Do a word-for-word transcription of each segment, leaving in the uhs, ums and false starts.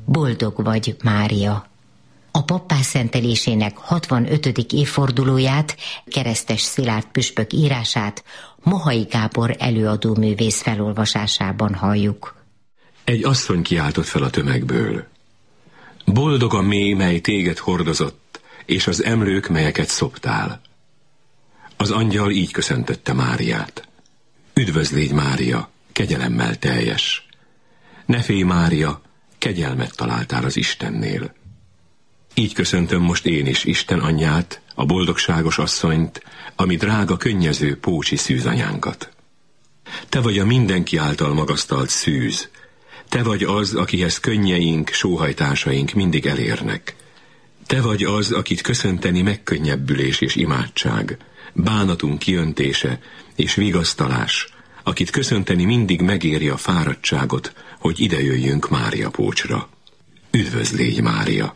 Boldog vagy, Mária. A pappá szentelésének hatvanötödik évfordulóját, Keresztes Szilárd püspök írását Mohai Gábor előadóművész felolvasásában halljuk. Egy asszony kiáltott fel a tömegből. Boldog a mély, mely téged hordozott, és az emlők, melyeket szoptál. Az angyal így köszöntötte Máriát. Üdvözl légy, Mária, kegyelemmel teljes. Ne félj, Mária, kegyelmet találtál az Istennél. Így köszöntöm most én is Isten anyját, a boldogságos asszonyt, ami drága, könnyező pócsi szűzanyánkat. Te vagy a mindenki által magasztalt szűz. Te vagy az, akihez könnyeink, sóhajtásaink mindig elérnek. Te vagy az, akit köszönteni megkönnyebbülés és imádság, bánatunk kiöntése és vigasztalás, akit köszönteni mindig megéri a fáradtságot, hogy idejöjjünk Mária pócsra. Üdvözl légy, Mária!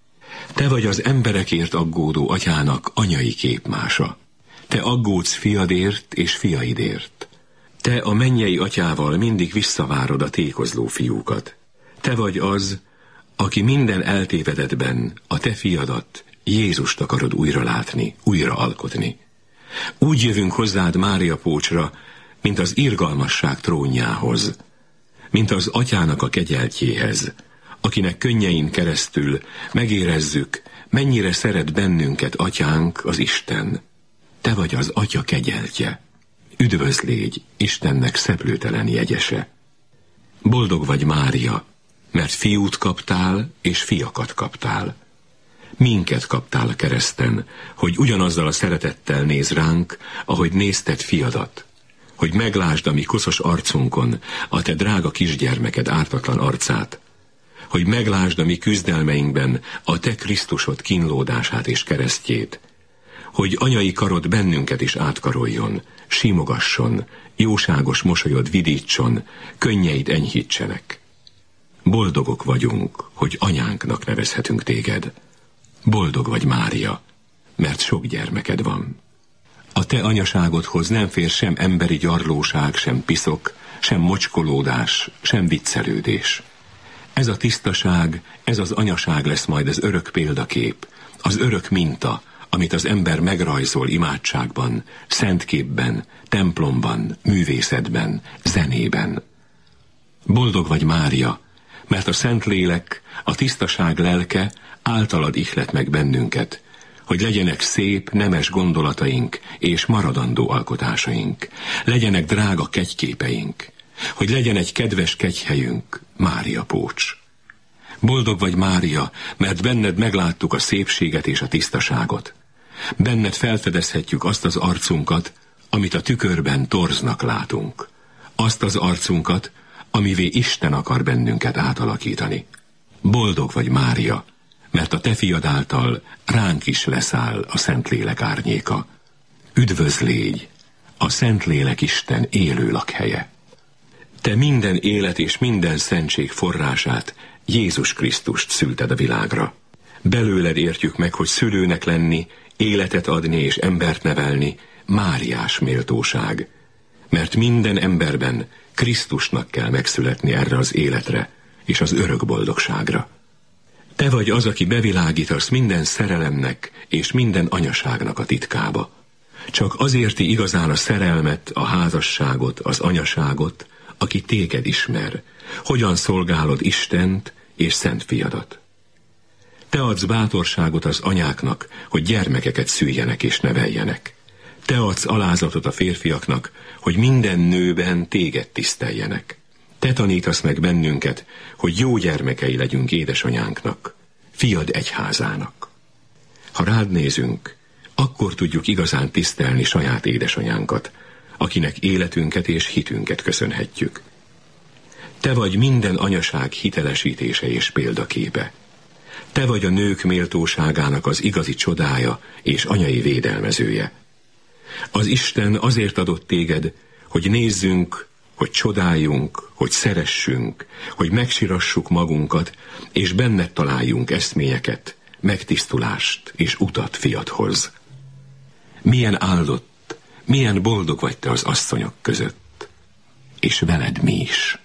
Te vagy az emberekért aggódó atyának anyai képmása. Te aggódsz fiadért és fiaidért. Te a mennyei atyával mindig visszavárod a tékozló fiúkat. Te vagy az, aki minden eltévedetben a te fiadat, Jézust akarod újra látni, újra alkotni. Úgy jövünk hozzád Mária pócsra, mint az irgalmasság trónjához, mint az atyának a kegyeltjéhez, akinek könnyein keresztül megérezzük, mennyire szeret bennünket atyánk, az Isten. Te vagy az atya kegyeltje. Üdvözl légy, Istennek szeplőtelen jegyese. Boldog vagy, Mária, mert fiút kaptál, és fiakat kaptál. Minket kaptál a kereszten, hogy ugyanazzal a szeretettel néz ránk, ahogy nézted fiadat, hogy meglásd a mi koszos arcunkon a te drága kisgyermeked ártatlan arcát, hogy meglásd a mi küzdelmeinkben a te Krisztusod kínlódását és keresztjét, hogy anyai karod bennünket is átkaroljon, simogasson, jóságos mosolyod vidítson, könnyeid enyhítsenek. Boldogok vagyunk, hogy anyánknak nevezhetünk téged. Boldog vagy, Mária, mert sok gyermeked van. A te anyaságodhoz nem fér sem emberi gyarlóság, sem piszok, sem mocskolódás, sem viccelődés. Ez a tisztaság, ez az anyaság lesz majd az örök példakép, az örök minta, amit az ember megrajzol imádságban, szentképben, templomban, művészetben, zenében. Boldog vagy, Mária, mert a Szentlélek, a tisztaság lelke általad ihlet meg bennünket, hogy legyenek szép, nemes gondolataink és maradandó alkotásaink, legyenek drága kegyképeink, hogy legyen egy kedves kegyhelyünk, Mária pócs. Boldog vagy, Mária, mert benned megláttuk a szépséget és a tisztaságot. Benned felfedezhetjük azt az arcunkat, amit a tükörben torznak látunk. Azt az arcunkat, amivé Isten akar bennünket átalakítani. Boldog vagy, Mária, mert a te fiad által ránk is leszáll a Szentlélek árnyéka. Üdvözl légy, a Szentlélek Isten élő lakhelye. Te minden élet és minden szentség forrását, Jézus Krisztust szülted a világra. Belőled értjük meg, hogy szülőnek lenni, életet adni és embert nevelni, Máriás méltóság. Mert minden emberben Krisztusnak kell megszületni erre az életre és az örök boldogságra. Te vagy az, aki bevilágítasz minden szerelemnek és minden anyaságnak a titkába. Csak azérti igazán a szerelmet, a házasságot, az anyaságot, aki téged ismer, hogyan szolgálod Istent és Szent Fiadat. Te adsz bátorságot az anyáknak, hogy gyermekeket szüljenek és neveljenek. Te adsz alázatot a férfiaknak, hogy minden nőben téged tiszteljenek. Te tanítasz meg bennünket, hogy jó gyermekei legyünk édesanyánknak, fiad egyházának. Ha rád nézünk, akkor tudjuk igazán tisztelni saját édesanyánkat, akinek életünket és hitünket köszönhetjük. Te vagy minden anyaság hitelesítése és példaképe. Te vagy a nők méltóságának az igazi csodája és anyai védelmezője. Az Isten azért adott téged, hogy nézzünk, hogy csodáljunk, hogy szeressünk, hogy megsirassuk magunkat, és benned találjunk eszményeket, megtisztulást és utat fiadhoz. Milyen áldott, milyen boldog vagy te az asszonyok között, és veled mi is.